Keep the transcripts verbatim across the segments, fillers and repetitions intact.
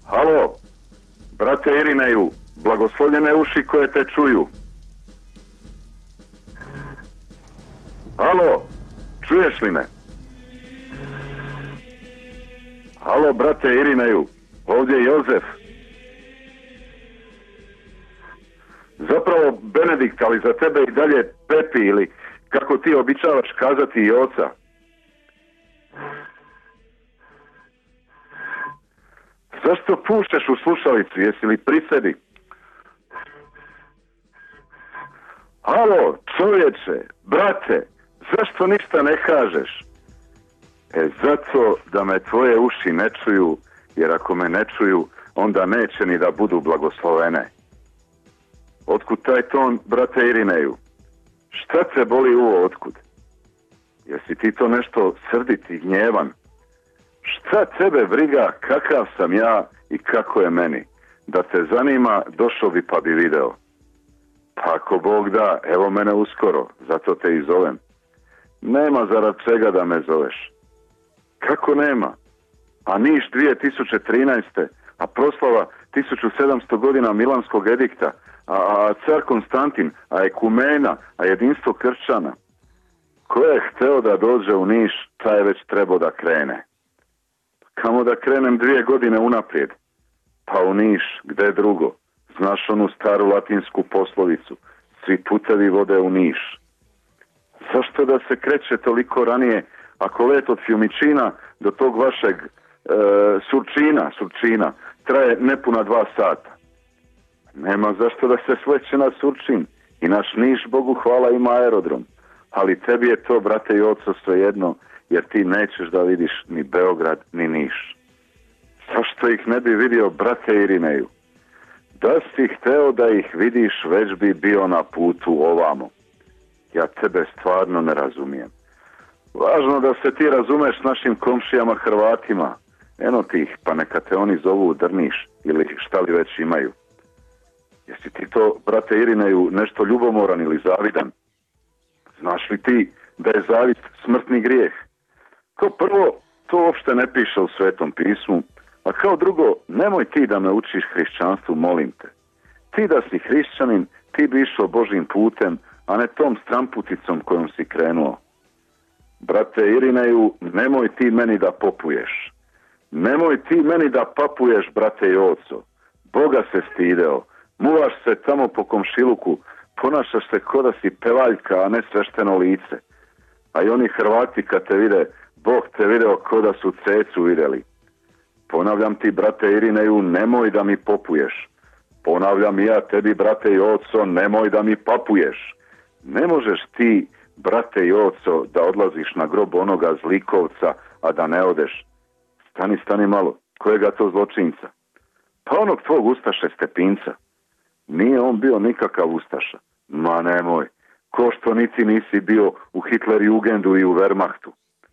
Halo, brate Irineju, blagoslovljene uši koje te čuju. Halo, čuješ li me? Halo, brate Irineju, ovdje je Jozef. Zapravo Benedikt, ali za tebe i dalje Pepi, ili kako ti običavaš kazati Joca. Zašto pušeš u slušalicu, jesi li pri sebi? Halo, čovječe, brate, zašto ništa ne kažeš? E, zato da me tvoje uši ne čuju, jer ako me ne čuju, onda neće ni da budu blagoslovene. Otkud taj ton, brate Irineju? Šta te boli uvo, otkud? Jesi ti to nešto srditi, gnjevan? Šta tebe briga kakav sam ja i kako je meni? Da te zanima, došao bi pa bi video. Pa ako Bog da, evo mene uskoro, zato te i zovem. Nema zarad čega da me zoveš. Kako nema? A Niš dvije tisuće trinaeste, a proslava tisuću sedamsto godina Milanskog edikta, a, a car Konstantin, a ekumena, a jedinstvo kršćana. Ko je hteo da dođe u Niš, taj je već trebao da krene. Kamo da krenem dvije godine unaprijed? Pa u Niš, gde drugo? Znaš onu staru latinsku poslovicu, svi putevi vode u Niš. Zašto da se kreće toliko ranije, ako let od Fiumicina do tog vašeg e, Surčina, Surčina, traje nepuna dva sata? Nema zašto da se sleće na Surčin. I naš Niš, Bogu hvala, ima aerodrom. Ali tebi je to, brate Joco, svejedno, jer ti nećeš da vidiš ni Beograd, ni Niš. Zašto ih ne bi vidio, brate Irineju? Da si hteo da ih vidiš, već bi bio na putu ovamo. Ja tebe stvarno ne razumijem. Važno da se ti razumeš s našim komšijama Hrvatima. Eno ti ih, pa neka te oni zovu u Drniš, ili šta li već imaju. Jesi ti to, brate Irineju, nešto ljubomoran ili zavidan? Znaš li ti da je zavist smrtni grijeh? Kao prvo, to uopšte ne piše u Svetom pismu, a kao drugo, nemoj ti da me učiš hrišćanstvu, molim te. Ti da si hrišćanin, ti bi išao Božim putem, a ne tom stramputicom kojom si krenuo. Brate Irineju, nemoj ti meni da popuješ. Nemoj ti meni da papuješ, brate Joco. Boga se stideo, muvaš se tamo po komšiluku, ponašaš se ko da si pevaljka, a ne svešteno lice. A i oni Hrvati kad te vide, Bog te video ko da su cecu vidjeli. Ponavljam ti, brate Irineju, nemoj da mi popuješ. Ponavljam i ja tebi, brate Joco, nemoj da mi papuješ. Ne možeš ti, brate Joco, da odlaziš na grob onoga zlikovca, a da ne odeš. Stani, stani malo, kojega to zločinca? Pa onog tvog ustaše Stepinca. Nije on bio nikakav ustaša. Ma nemoj, ko što niti nisi bio u Hitlerjugendu i u Wehrmachtu.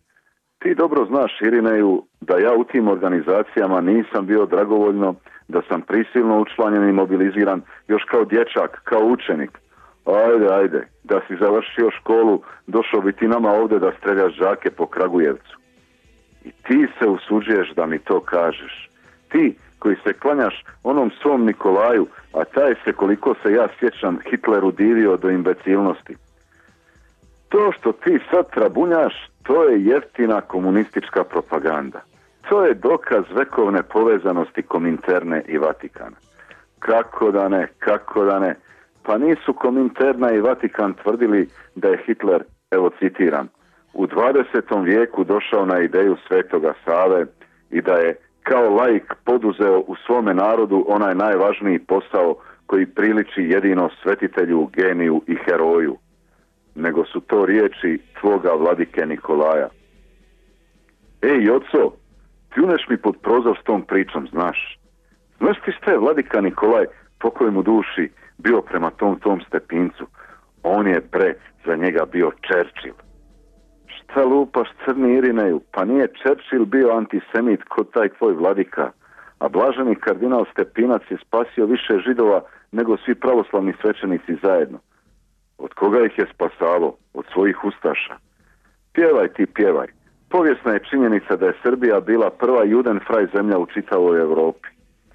Ti dobro znaš, Irineju, da ja u tim organizacijama nisam bio dragovoljno, da sam prisilno učlanjen i mobiliziran još kao dječak, kao učenik. Ajde, ajde, da si završio školu, došao bi ti nama ovdje da streljaš žake po Kragujevcu. I ti se usuđuješ da mi to kažeš. Ti koji se klanjaš onom svom Nikolaju, a taj se, koliko se ja sjećam, Hitleru divio do imbecilnosti. To što ti sad trabunjaš, to je jeftina komunistička propaganda. To je dokaz vekovne povezanosti Kominterne i Vatikana. Kako da ne, kako da ne. Pa nisu Kominterna i Vatikan tvrdili da je Hitler, evo citiram, u dvadesetom vijeku došao na ideju Svetoga Save i da je kao laik poduzeo u svome narodu onaj najvažniji posao koji priliči jedino svetitelju, geniju i heroju. Nego su to riječi tvoga vladike Nikolaja. Ej, Joco, pljuneš mi pod prozor s tom pričom, znaš. Znaš ti šta je vladika Nikolaj, pokoj mu duši, bio prema tom tom Stepincu? On je pre za njega bio Churchill. Šta lupaš, crni Irineju? Pa nije Churchill bio antisemit kod taj tvoj vladika, a blaženi kardinal Stepinac je spasio više Židova nego svi pravoslavni svećenici zajedno. Od koga ih je spasavao? Od svojih ustaša. Pjevaj ti, pjevaj. Povijesna je činjenica da je Srbija bila prva Judenfraj zemlja u čitavoj Europi.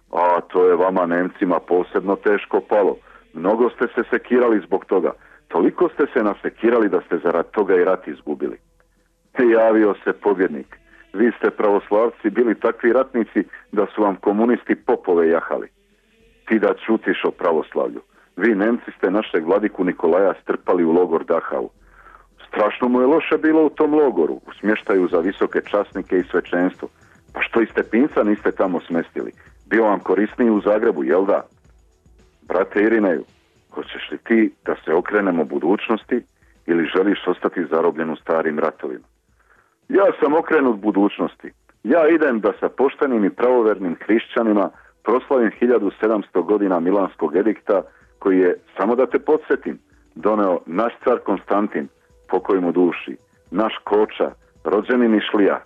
A to je vama Nemcima posebno teško palo. Mnogo ste se sekirali zbog toga. Toliko ste se nasekirali da ste zarad toga i rat izgubili. Javio se pobjednik. Vi ste pravoslavci bili takvi ratnici da su vam komunisti popove jahali. Ti da čutiš o pravoslavlju. Vi Nemci ste našeg vladiku Nikolaja strpali u logor Dachau. Strašno mu je loše bilo u tom logoru, u smještaju za visoke časnike i svećenstvo. Pa što i Stepinca niste tamo smestili? Bio vam korisniji u Zagrebu, jel da? Brate Irineju, hoćeš li ti da se okrenemo budućnosti ili želiš ostati zarobljen u starim ratovima? Ja sam okrenut budućnosti. Ja idem da sa poštenim i pravovernim hrišćanima proslavim hiljadu sedamsto godina Milanskog edikta, koji je, samo da te podsjetim, doneo naš car Konstantin, pokoj mu duši, naš Koča, rođeni Nišlija.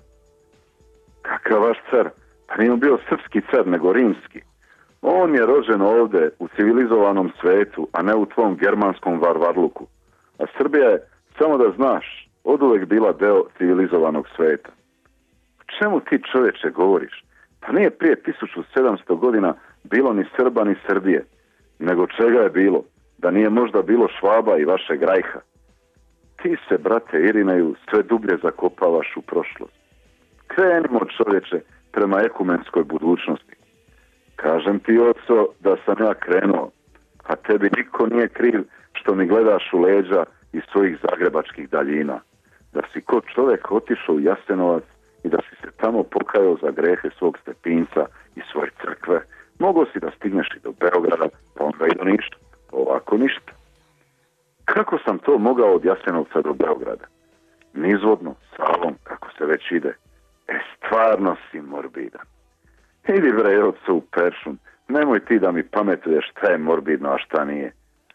Kakav vaš car? Pa nije bio srpski car, nego rimski. On je rođen ovdje u civilizovanom svetu, a ne u tvom germanskom varvarluku. A Srbija je, samo da znaš, oduvek bila deo civilizovanog sveta. O čemu ti, čovječe, govoriš? Pa nije prije tisuću sedamsto godina bilo ni Srba ni Srbije. Nego čega je bilo? Da nije možda bilo Švaba i vašeg Rajha? Ti se, brate Irineju, sve dublje zakopavaš u prošlost. Krenimo, čovječe, prema ekumenskoj budućnosti. Kažem ti, oco, da sam ja krenuo, a tebi niko nije kriv što mi gledaš u leđa iz svojih zagrebačkih daljina. Da si ko čovjek otišao u Jasenovac i da si se tamo pokajao za grehe svog Stepinca i svoje crkve, mogao si da stigneš i do Beograda, pa onda i do ništa. Ovako ništa. Kako sam to mogao od Jasenovca do Beograda? Nizvodno, Savom, kako se već ide. E, stvarno si morbidan. Idi bre, oco, u Peršun. Nemoj ti da mi pametuješ šta je morbidno, a šta nije.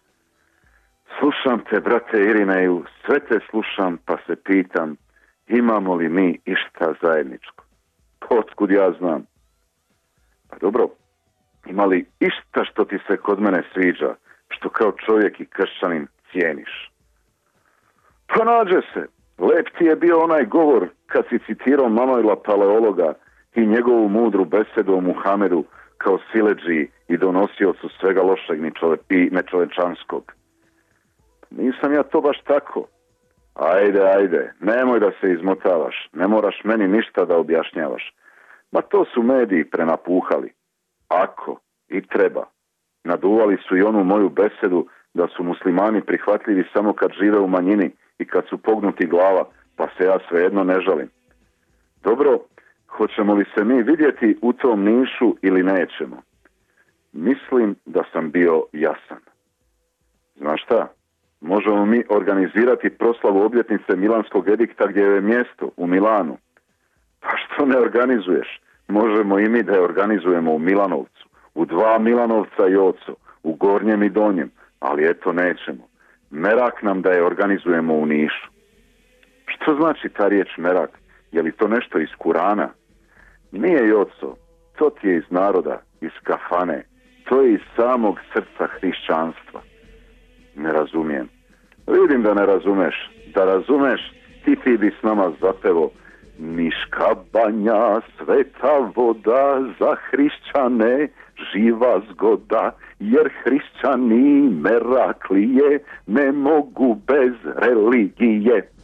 Slušam te, brate Irineju, sve te slušam, pa se pitam, imamo li mi išta zajedničko? Otkud ja znam? Pa dobro, ima li išta što ti se kod mene sviđa, što kao čovjek i kršćanin cijeniš? Pa nađe se. Lep ti je bio onaj govor kad si citirao Manojla Paleologa i njegovu mudru besedu o Muhamedu kao siledži i donosiocu svega lošeg i nečovečanskog. Nisam ja to baš tako. Ajde, ajde, nemoj da se izmotavaš, ne moraš meni ništa da objašnjavaš. Ma to su mediji prenapuhali. Ako i treba. Naduvali su i onu moju besedu da su muslimani prihvatljivi samo kad žive u manjini i kad su pognuti glava, pa se ja svejedno ne žalim. Dobro, hoćemo li se mi vidjeti u tom Nišu ili nećemo? Mislim da sam bio jasan. Znaš šta? Možemo mi organizirati proslavu obljetnice Milanskog edikta gdje je mjesto, u Milanu. Pa što ne organizuješ? Možemo i mi da je organizujemo u Milanovcu, u dva Milanovca i oco, u Gornjem i Donjem, ali eto nećemo. Merak nam da je organizujemo u Nišu. Što znači ta riječ merak? Je li to nešto iz Kurana? Nije, oco, to ti je iz naroda, iz kafane, to je iz samog srca hrišćanstva. Ne razumijem. Vidim da ne razumeš. Da razumeš, ti ti bi s nama zapevo Niška banja, sveta voda, za hrišćane živa zgoda, jer hrišćani meraklije ne mogu bez religije.